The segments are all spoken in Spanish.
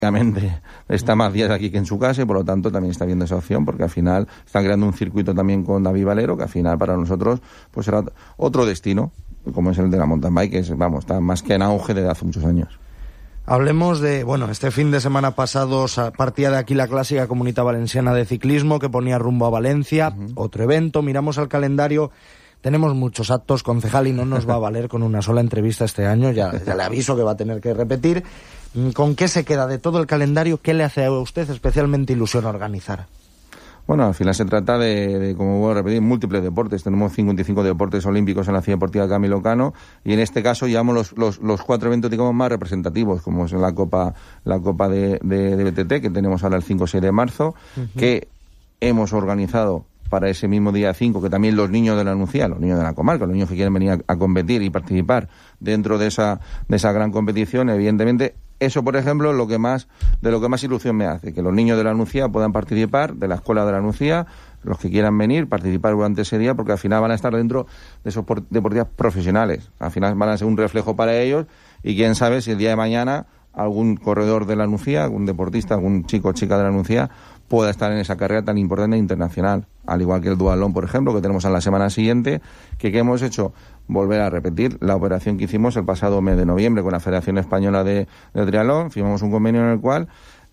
está más días aquí que en su casa y por lo tanto también está viendo esa opción, porque al final están creando un circuito también con David Valero, que al final para nosotros pues será otro destino, como es el de la mountain bike, que está más que en auge desde hace muchos años. Hablemos de, este fin de semana pasado partía de aquí la clásica Comunitat Valenciana de ciclismo que ponía rumbo a Valencia, otro evento, miramos al calendario. Tenemos muchos actos, concejal, y no nos va a valer con una sola entrevista este año, ya le aviso que va a tener que repetir. ¿Con qué se queda de todo el calendario? ¿Qué le hace a usted especialmente ilusión organizar? Bueno, al final se trata de, como voy a repetir, múltiples deportes. Tenemos 55 deportes olímpicos en la Ciudad Deportiva Camilo Cano y en este caso llevamos los 4 eventos, digamos, más representativos, como es la Copa de BTT, que tenemos ahora el 5 y 6 de marzo, que hemos organizado para ese mismo día 5, que también los niños de la Nucía, los niños de la comarca, los niños que quieren venir a competir y participar dentro de esa gran competición, evidentemente, eso, por ejemplo, es lo que más ilusión me hace, que los niños de la Nucía puedan participar, de la escuela de la Nucía, los que quieran venir, participar durante ese día, porque al final van a estar dentro de esos deportistas profesionales. Al final van a ser un reflejo para ellos y quién sabe si el día de mañana algún corredor de la Nucía, algún deportista, algún chico o chica de la Nucía pueda estar en esa carrera tan importante e internacional, al igual que el duatlón, por ejemplo, que tenemos en la semana siguiente, que hemos hecho volver a repetir la operación que hicimos el pasado mes de noviembre con la Federación Española de Triatlón. Firmamos un convenio en el cual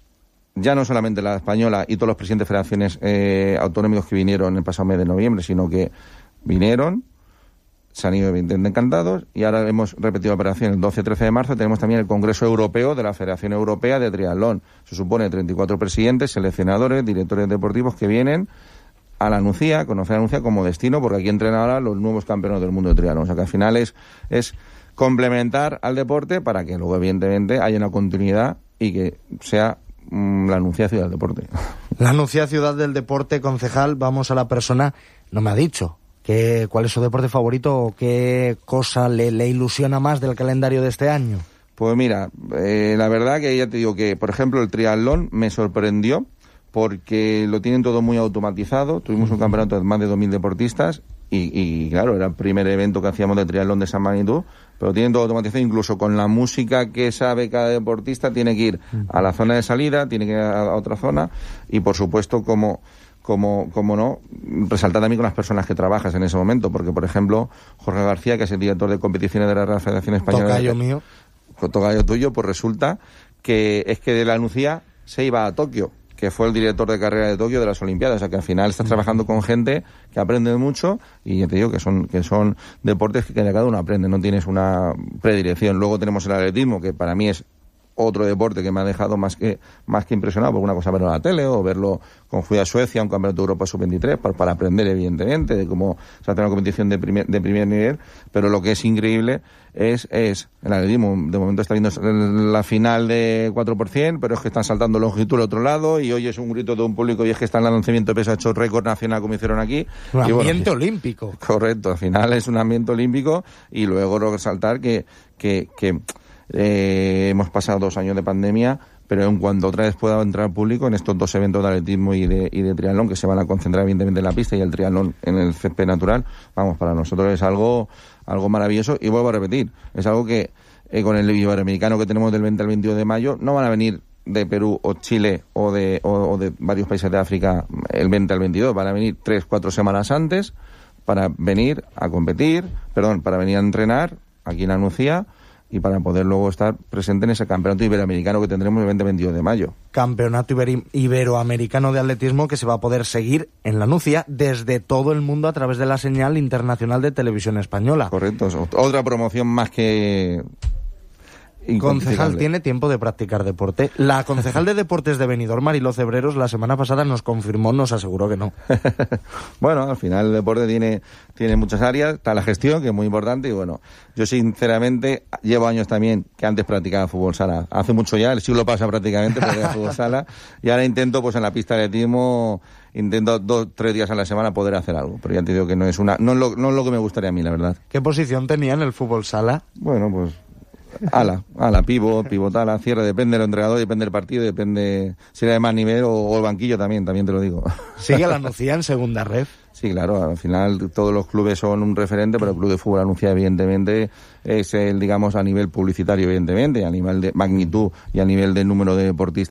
ya no solamente la española y todos los presidentes de federaciones autonómicos que vinieron el pasado mes de noviembre, sino que vinieron, se han ido evidentemente encantados y ahora hemos repetido la operación el 12 y 13 de marzo. Tenemos también el Congreso Europeo de la Federación Europea de Triatlón. Se supone 34 presidentes, seleccionadores, directores deportivos que vienen a la Nucía, conocer a la Nucía como destino, porque aquí entrenan ahora los nuevos campeones del mundo de triatlón. O sea que al final es complementar al deporte para que luego evidentemente haya una continuidad y que sea la Nucía ciudad del deporte. La Nucía ciudad del deporte, concejal. Vamos a la persona, no me ha dicho cuál es su deporte favorito o qué cosa le ilusiona más del calendario de este año. Pues mira, la verdad que ya te digo que, por ejemplo, el triatlón me sorprendió porque lo tienen todo muy automatizado. Tuvimos un campeonato de más de 2.000 deportistas y claro, era el primer evento que hacíamos de triatlón de esa magnitud, pero tienen todo automatizado, incluso con la música que sabe cada deportista tiene que ir a la zona de salida, tiene que ir a otra zona y, por supuesto, como no, resaltar también con las personas que trabajas en ese momento, porque, por ejemplo, Jorge García, que es el director de competiciones de la Real Federación Española... Tocayo mío. Tocayo tuyo, pues resulta que es que de la Nucía se iba a Tokio, que fue el director de carrera de Tokio de las Olimpiadas. O sea que al final estás trabajando con gente que aprende mucho y ya te digo que son deportes que cada uno aprende, no tienes una predilección. Luego tenemos el atletismo, que para mí es otro deporte que me ha dejado más que impresionado, por una cosa verlo en la tele o verlo con fui a Suecia, un campeonato de Europa sub-23, para aprender evidentemente de cómo se hace una competición de primer nivel, pero lo que es increíble es el atletismo. De momento está viendo la final de 4%, pero es que están saltando longitud al otro lado y hoy es un grito de un público y es que está en el lanzamiento de peso, ha hecho récord nacional como hicieron aquí. Un ambiente olímpico. Correcto, al final es un ambiente olímpico y luego resaltar que hemos pasado 2 años de pandemia, pero en cuanto otra vez pueda entrar público en estos 2 eventos de atletismo y de triatlón, que se van a concentrar evidentemente en la pista y el triatlón en el césped natural, vamos, para nosotros es algo maravilloso. Y vuelvo a repetir, es algo que con el iberoamericano que tenemos del 20 al 22 de mayo, no van a venir de Perú o Chile o de varios países de África el 20 al 22, van a venir 3-4 semanas antes para venir a competir, para venir a entrenar aquí en la Nucía, y para poder luego estar presente en ese campeonato iberoamericano que tendremos el 20-22 de mayo. Campeonato iberoamericano de atletismo que se va a poder seguir en la Nucía desde todo el mundo a través de la señal internacional de Televisión Española. Correcto, otra promoción más que... Concejal, ¿tiene tiempo de practicar deporte? La concejal de deportes de Benidorm, Mariló Cebreros, la semana pasada nos confirmó, nos aseguró que no. Bueno, al final el deporte tiene muchas áreas, está la gestión, que es muy importante, y bueno, yo sinceramente llevo años también que antes practicaba fútbol sala. Hace mucho ya, el siglo pasa prácticamente, practicaba fútbol sala, y ahora intento, pues en la pista de atletismo, 2-3 días a la semana poder hacer algo, pero ya te digo que no es lo que me gustaría a mí, la verdad. ¿Qué posición tenía en el fútbol sala? Bueno, pues Pivotala, cierre, depende del entrenador, depende del partido, depende si era de más nivel o el banquillo también te lo digo. ¿Sigue la Nucía en segunda ref? Sí, claro, al final todos los clubes son un referente, pero el Club de Fútbol Anuncia evidentemente es el, digamos, a nivel publicitario evidentemente, a nivel de magnitud y a nivel de número de deportistas